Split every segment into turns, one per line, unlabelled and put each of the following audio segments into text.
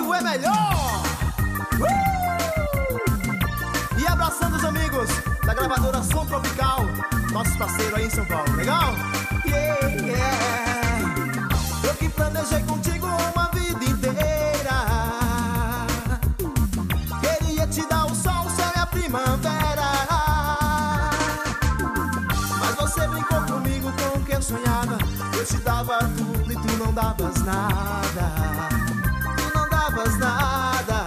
novo é melhor. E abraçando os amigos da gravadora Som Tropical, nossos parceiros aí em São Paulo, legal? Yeah, yeah. Eu que planejei contigo uma vida inteira, queria te dar o sol, o céu e a primavera, mas você brincou comigo com o que eu sonhava. Eu te dava tudo e tu não davas nada, tu não davas nada.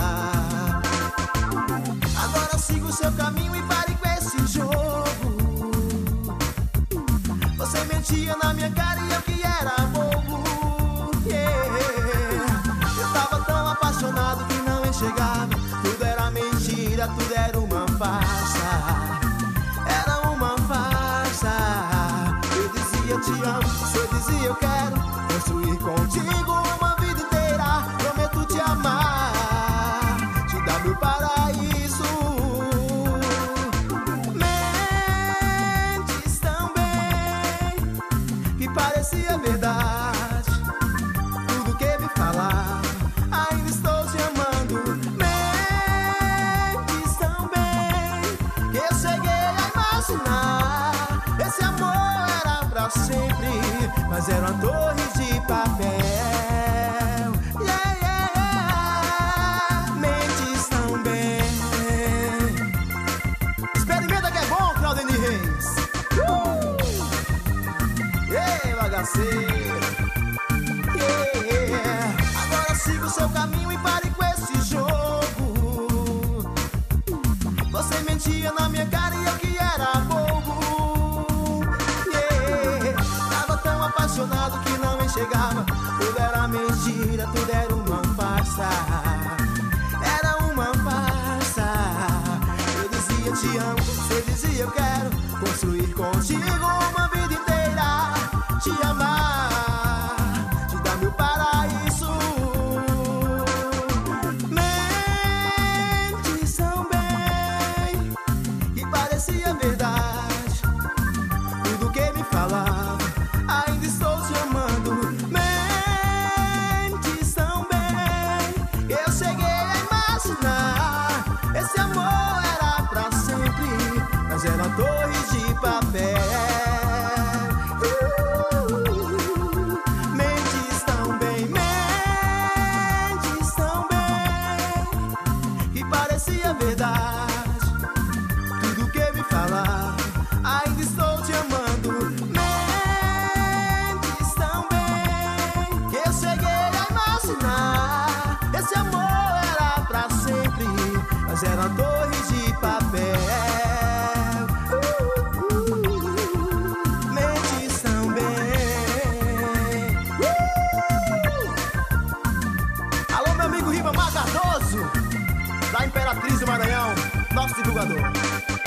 Agora siga o seu caminho e pare com esse jogo. Você mentia na minha cara e eu que era bobo, yeah. Eu tava tão apaixonado que não enxergava. Tudo era mentira, tudo era uma farsa, era uma farsa. Eu dizia te amo, você dizia eu quero construir contigo uma vida inteira. Prometo te amar, te dar meu paraíso. Mentes também que parecia verdade, tudo que me falava, ainda estou te amando. Mentes também que eu cheguei a imaginar, esse amor era pra sempre, mas era uma torre de papel. Yeah, yeah, yeah. Mentes também. Experimenta que é bom, Claudemir Reis. Ei, bagaceiro. Yeah. Agora siga o seu caminho e pare com esse jogo. Você mentia na minha cara e eu que era bobo, yeah. Tava tão apaixonado que não enxergava. Tudo era mentira, tudo era uma farsa, era uma farsa. Eu dizia te amo, você dizia eu quero construir contigo uma vida inteira. Te amar, te dar meu paraíso. Mentes também que parecia verdade, tudo que me falava, ainda estou te amando. Mentes também que eu cheguei a imaginar, esse amor era pra sempre, mas era torres de papel. Mentes também que parecia verdade, tudo que me falava, ainda estou te amando. Mentes também que eu cheguei a imaginar, esse amor era pra sempre, mas era torres de papel. Mentes também. Alô, meu amigo Ribamar Cardoso, da Imperatriz do Maranhão, nosso divulgador.